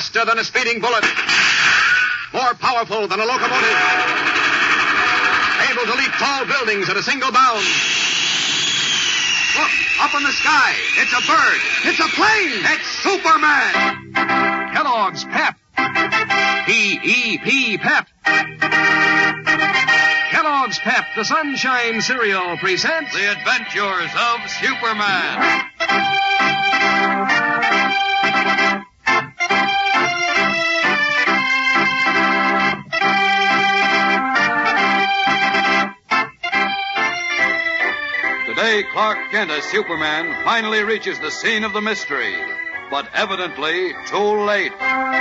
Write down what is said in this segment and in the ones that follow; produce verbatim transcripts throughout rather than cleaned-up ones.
Faster than a speeding bullet. More powerful than a locomotive. Able to leap tall buildings at a single bound. Look, up in the sky. It's a bird. It's a plane. It's Superman. Kellogg's Pep. P E P Pep. Kellogg's Pep, the Sunshine Cereal, presents The Adventures of Superman. Today, Clark Kent as Superman finally reaches the scene of the mystery, but evidently too late.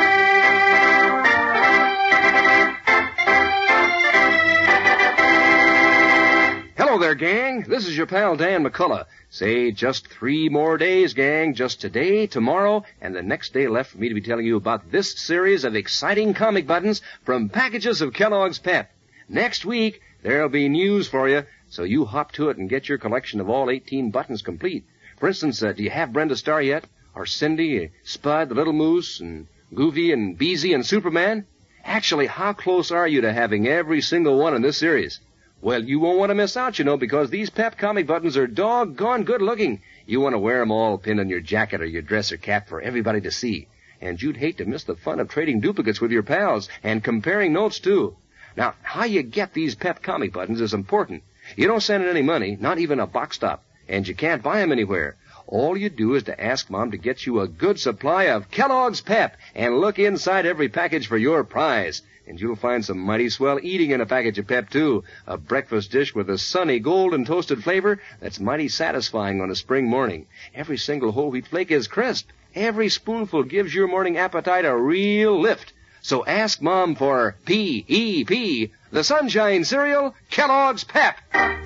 Hello there, gang. This is your pal Dan McCullough. Say, just three more days, gang. Just today, tomorrow, and the next day left for me to be telling you about this series of exciting comic buttons from packages of Kellogg's Pep. Next week, there'll be news for you, so you hop to it and get your collection of all eighteen buttons complete. For instance, uh, do you have Brenda Starr yet? Or Cindy, Spud, the Little Moose, and Goofy, and Beezy, and Superman? Actually, how close are you to having every single one in this series? Well, you won't want to miss out, you know, because these Pep comic buttons are doggone good looking. You want to wear them all pinned on your jacket or your dress or cap for everybody to see. And you'd hate to miss the fun of trading duplicates with your pals and comparing notes, too. Now, how you get these Pep comic buttons is important. You don't send in any money, not even a box stop, and you can't buy them anywhere. All you do is to ask Mom to get you a good supply of Kellogg's Pep and look inside every package for your prize. And you'll find some mighty swell eating in a package of Pep, too. A breakfast dish with a sunny golden toasted flavor that's mighty satisfying on a spring morning. Every single whole wheat flake is crisp. Every spoonful gives your morning appetite a real lift. So ask Mom for P E P, the Sunshine Cereal, Kellogg's Pep. And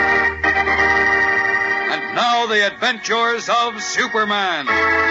now the adventures of Superman.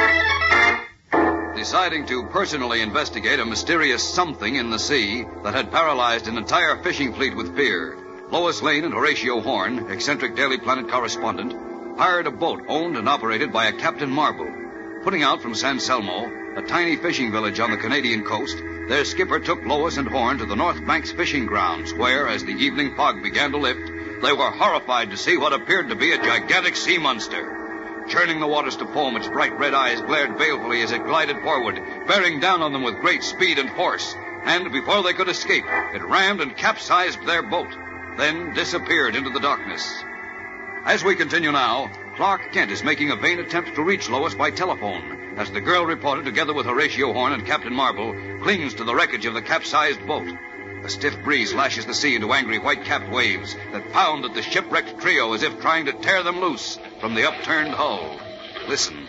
Deciding to personally investigate a mysterious something in the sea that had paralyzed an entire fishing fleet with fear, Lois Lane and Horatio Horn, eccentric Daily Planet correspondent, hired a boat owned and operated by a Captain Marble. Putting out from San Selmo, a tiny fishing village on the Canadian coast, their skipper took Lois and Horn to the North Banks fishing grounds, where, as the evening fog began to lift, they were horrified to see what appeared to be a gigantic sea monster. Churning the waters to foam, its bright red eyes glared balefully as it glided forward, bearing down on them with great speed and force. And before they could escape, it rammed and capsized their boat, then disappeared into the darkness. As we continue now, Clark Kent is making a vain attempt to reach Lois by telephone, as the girl reporter, together with Horatio Horn and Captain Marble, clings to the wreckage of the capsized boat. A stiff breeze lashes the sea into angry white-capped waves that pound at the shipwrecked trio as if trying to tear them loose from the upturned hull. Listen.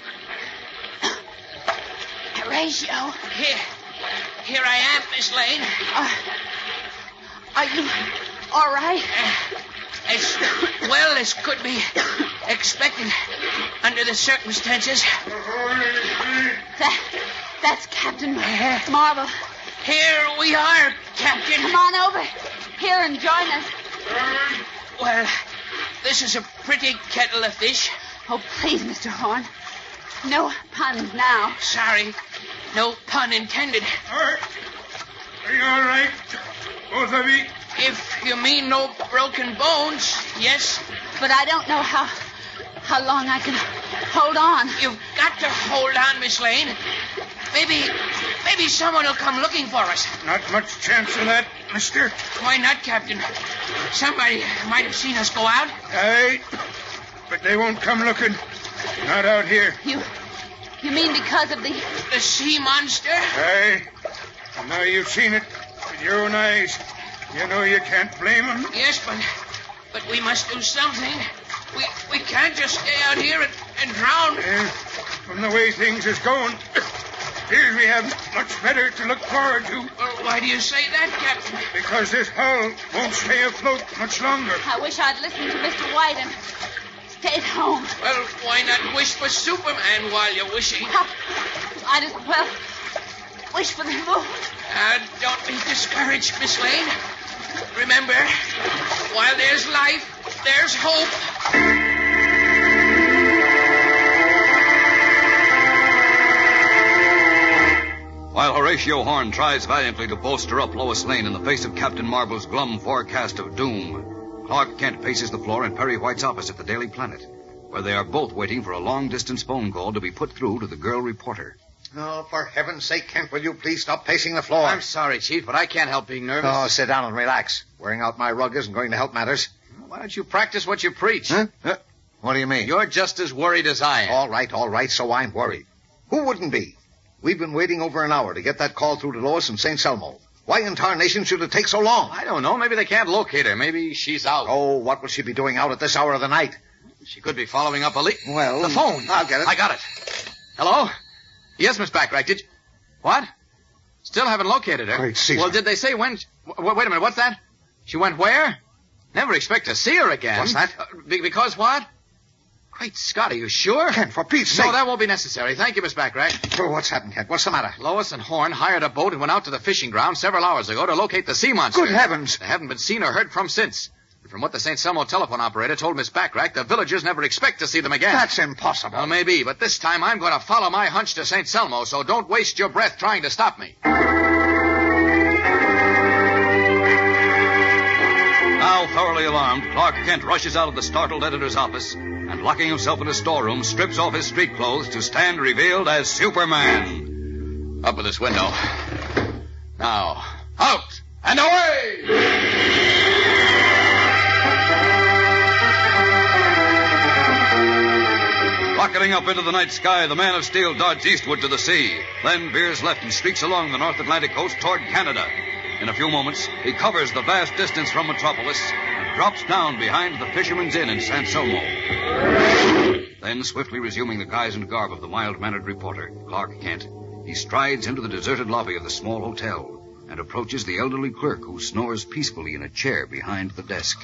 Horatio. Here. Here I am, Miss Lane. Uh, are you all right? Uh, as well as could be expected under the circumstances. That, that's Captain Marble. Here we are, Captain. Come on over here and join us. Well, this is a pretty kettle of fish. Oh, please, Mister Horn. No puns now. Sorry. No pun intended. Are, are you all right? Both of you? If you mean no broken bones, yes. But I don't know how how long I can hold on. You've got to hold on, Miss Lane. Maybe, maybe someone will come looking for us. Not much chance of that, mister. Why not, Captain? Somebody might have seen us go out. Aye, but they won't come looking. Not out here. You, you mean because of the... The sea monster? Aye. And now you've seen it with your own eyes. You know you can't blame them. Yes, but, but we must do something. We, we can't just stay out here and, and drown. Uh, from the way things is going... Here's we have much better to look forward to. Well, why do you say that, Captain? Because this hull won't stay afloat much longer. I wish I'd listened to Mister White and stayed home. Well, why not wish for Superman while you're wishing? I, I'd as well wish for the moon. Uh, don't be discouraged, Miss Lane. Remember, while there's life, there's hope. While Horatio Horn tries valiantly to bolster up Lois Lane in the face of Captain Marble's glum forecast of doom, Clark Kent paces the floor in Perry White's office at the Daily Planet, where they are both waiting for a long-distance phone call to be put through to the girl reporter. Oh, for heaven's sake, Kent, will you please stop pacing the floor? I'm sorry, Chief, but I can't help being nervous. Oh, sit down and relax. Wearing out my rug isn't going to help matters. Why don't you practice what you preach? Huh? Huh? What do you mean? You're just as worried as I am. All right, all right, so I'm worried. Who wouldn't be? We've been waiting over an hour to get that call through to Lois in Saint Selmo. Why in tarnation should it take so long? I don't know. Maybe they can't locate her. Maybe she's out. Oh, what will she be doing out at this hour of the night? She could be following up a lead. Well... The phone. I'll get it. I got it. Hello? Yes, Miss Backrack. Did you... What? Still haven't located her. Great Caesar. Well, did they say when... W- wait a minute. What's that? She went where? Never expect to see her again. What's that? Uh, be- because what? Great Scott, are you sure? Kent, for Pete's sake. No, that won't be necessary. Thank you, Miss Backrack. Oh, what's happened, Kent? What's the matter? Lois and Horn hired a boat and went out to the fishing ground several hours ago to locate the sea monster. Good heavens. They haven't been seen or heard from since. From what the Saint Selmo telephone operator told Miss Backrack, the villagers never expect to see them again. That's impossible. Well, maybe, but this time I'm going to follow my hunch to Saint Selmo, so don't waste your breath trying to stop me. Now thoroughly alarmed, Clark Kent rushes out of the startled editor's office and, locking himself in a storeroom, strips off his street clothes to stand revealed as Superman. Up with this window. Now, out and away! Rocketing up into the night sky, the Man of Steel dodges eastward to the sea, then veers left and streaks along the North Atlantic coast toward Canada. In a few moments, he covers the vast distance from Metropolis and drops down behind the Fisherman's Inn in San Selmo. Then, swiftly resuming the guise and garb of the mild-mannered reporter, Clark Kent, he strides into the deserted lobby of the small hotel and approaches the elderly clerk who snores peacefully in a chair behind the desk.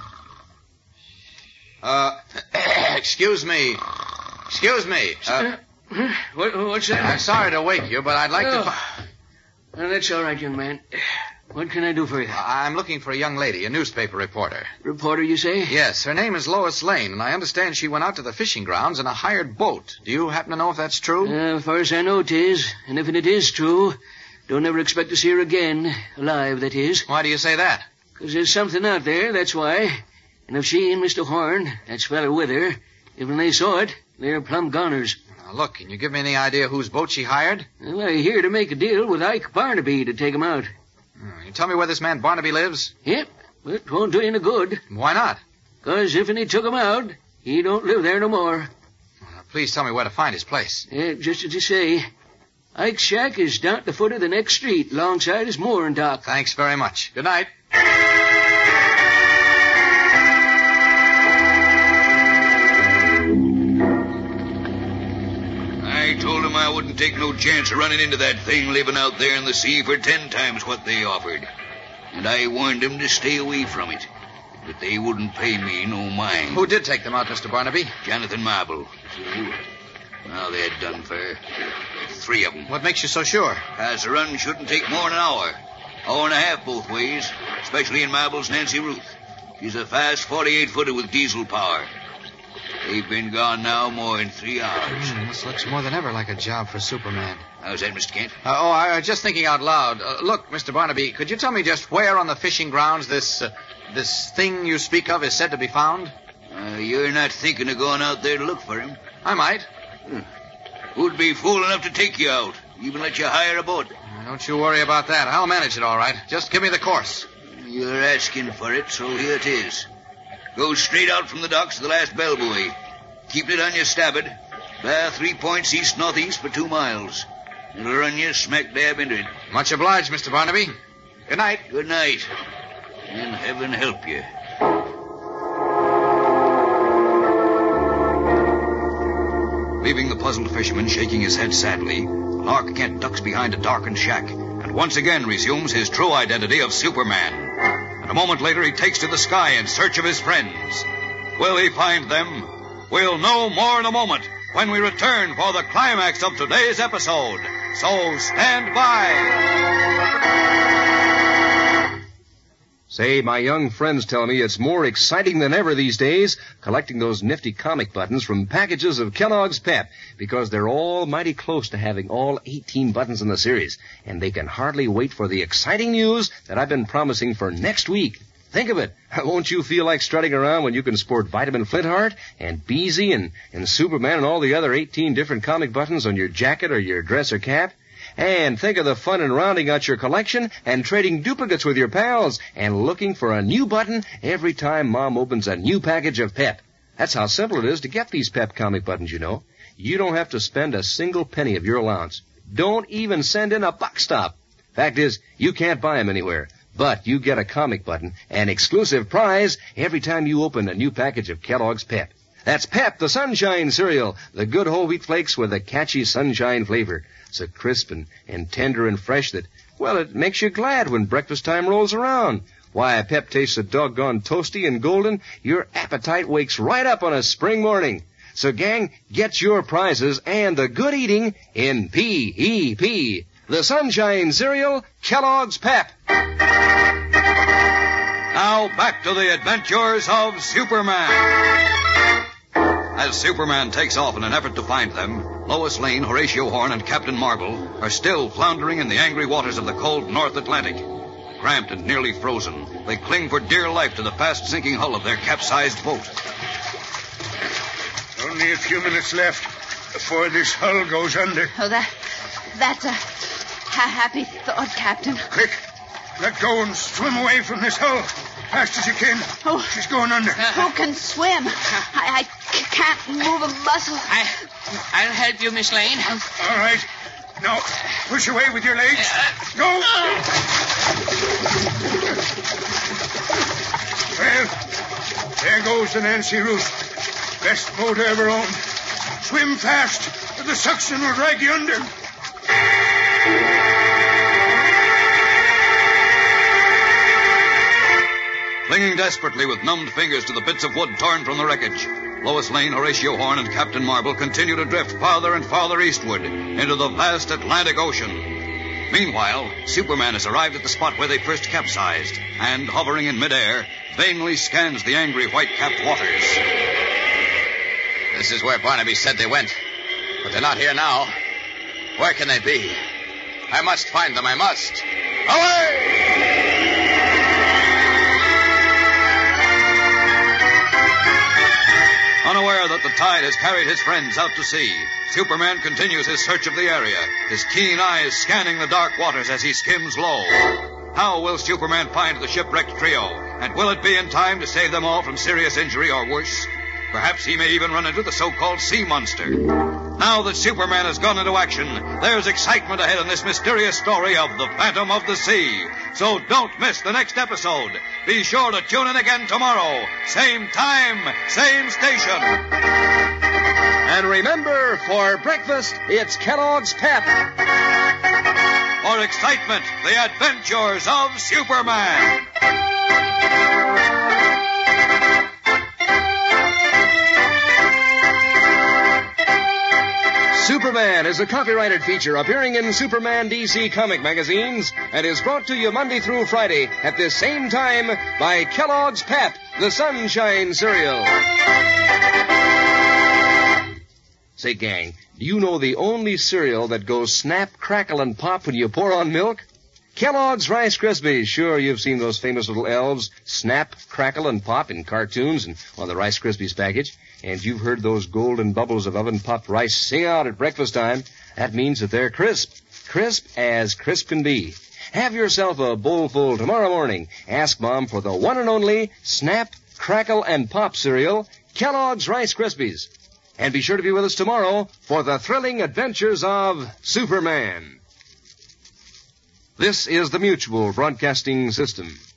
Uh, excuse me. Excuse me. Uh, what, what's that? I'm sorry to wake you, but I'd like oh. to... Fi- Well, that's all right, young man. What can I do for you? I'm looking for a young lady, a newspaper reporter. Reporter, you say? Yes, her name is Lois Lane, and I understand she went out to the fishing grounds in a hired boat. Do you happen to know if that's true? Uh, as far as I know, it is. And if it is true, don't ever expect to see her again. Alive, that is. Why do you say that? Because there's something out there, that's why. And if she and Mister Horn, that feller with her, if when they saw it, they're plumb goners. Now, look, can you give me any idea whose boat she hired? Well, I hear to make a deal with Ike Barnaby to take him out. Hmm, you tell me where this man Barnaby lives? Yep, but it won't do you any good. Why not? Because if he took him out, he don't live there no more. Uh, please tell me where to find his place. Yeah, just as you say. Ike's shack is down at the foot of the next street, alongside his mooring dock. Thanks very much. Good night. I told him I wouldn't take no chance of running into that thing living out there in the sea for ten times what they offered. And I warned them to stay away from it. But they wouldn't pay me no mind. Who did take them out, Mister Barnaby? Jonathan Marble. Now they're done for. Three of them. What makes you so sure? As the run shouldn't take more than an hour. Hour and a half both ways, especially in Marble's Nancy Ruth. She's a fast forty-eight footer with diesel power. They've been gone now more than three hours. Mm, this looks more than ever like a job for Superman. How's that, Mister Kent? Uh, oh, I was just thinking out loud. Uh, look, Mister Barnaby, could you tell me just where on the fishing grounds this uh, this thing you speak of is said to be found? Uh, you're not thinking of going out there to look for him? I might. Hmm. Who'd be fool enough to take you out? Even let you hire a boat? Uh, don't you worry about that. I'll manage it all right. Just give me the course. You're asking for it, so here it is. Go straight out from the docks to the last bell buoy. Keep it on your starboard. Bear three points east-northeast for two miles. It'll run you smack dab into it. Much obliged, Mister Barnaby. Good night. Good night. And heaven help you. Leaving the puzzled fisherman shaking his head sadly, Clark Kent ducks behind a darkened shack and once again resumes his true identity of Superman. And a moment later, he takes to the sky in search of his friends. Will he find them? We'll know more in a moment when we return for the climax of today's episode. So stand by. Say, my young friends tell me it's more exciting than ever these days collecting those nifty comic buttons from packages of Kellogg's Pep, because they're all mighty close to having all eighteen buttons in the series, and they can hardly wait for the exciting news that I've been promising for next week. Think of it. Won't you feel like strutting around when you can sport Vitamin Flintheart and Beezy and, and Superman and all the other eighteen different comic buttons on your jacket or your dress or cap? And think of the fun in rounding out your collection and trading duplicates with your pals and looking for a new button every time Mom opens a new package of Pep. That's how simple it is to get these Pep comic buttons, you know. You don't have to spend a single penny of your allowance. Don't even send in a buck stop. Fact is, you can't buy them anywhere. But you get a comic button, an exclusive prize, every time you open a new package of Kellogg's Pep. That's Pep, the Sunshine cereal, the good whole wheat flakes with a catchy sunshine flavor. So crisp and, and tender and fresh that, well, it makes you glad when breakfast time rolls around. Why, Pep tastes so doggone toasty and golden, your appetite wakes right up on a spring morning. So, gang, get your prizes and the good eating in P E P. The Sunshine cereal, Kellogg's Pep. Now back to the adventures of Superman. As Superman takes off in an effort to find them, Lois Lane, Horatio Horn, and Captain Marvel are still floundering in the angry waters of the cold North Atlantic. Cramped and nearly frozen, they cling for dear life to the fast-sinking hull of their capsized boat. Only a few minutes left before this hull goes under. Oh, that, that's a ha- happy thought, Captain. Quick, let go and swim away from this hull. Fast as you can. Oh. She's going under. Who can swim? I, I c- can't move a muscle. I, I'll help you, Miss Lane. All right. Now, push away with your legs. Go. Well, there goes the Nancy Ruth. Best motor ever owned. Swim fast, or the suction will drag you under. Clinging desperately with numbed fingers to the bits of wood torn from the wreckage, Lois Lane, Horatio Horn, and Captain Marvel continue to drift farther and farther eastward into the vast Atlantic Ocean. Meanwhile, Superman has arrived at the spot where they first capsized and, hovering in midair, vainly scans the angry white-capped waters. This is where Barnaby said they went. But they're not here now. Where can they be? I must find them, I must. Away! Unaware that the tide has carried his friends out to sea, Superman continues his search of the area, his keen eyes scanning the dark waters as he skims low. How will Superman find the shipwrecked trio? And will it be in time to save them all from serious injury or worse? Perhaps he may even run into the so-called sea monster. Now that Superman has gone into action, there's excitement ahead in this mysterious story of the Phantom of the Sea. So don't miss the next episode. Be sure to tune in again tomorrow. Same time, same station. And remember, for breakfast, it's Kellogg's Pep. For excitement, the adventures of Superman. Superman is a copyrighted feature appearing in Superman D C comic magazines and is brought to you Monday through Friday at this same time by Kellogg's Pep, the Sunshine cereal. Say, gang, do you know the only cereal that goes snap, crackle, and pop when you pour on milk? Kellogg's Rice Krispies. Sure, you've seen those famous little elves snap, crackle, and pop in cartoons and on the Rice Krispies package. And you've heard those golden bubbles of oven-popped rice sing out at breakfast time. That means that they're crisp. Crisp as crisp can be. Have yourself a bowl full tomorrow morning. Ask Mom for the one and only Snap, Crackle, and Pop cereal, Kellogg's Rice Krispies. And be sure to be with us tomorrow for the thrilling adventures of Superman. This is the Mutual Broadcasting System.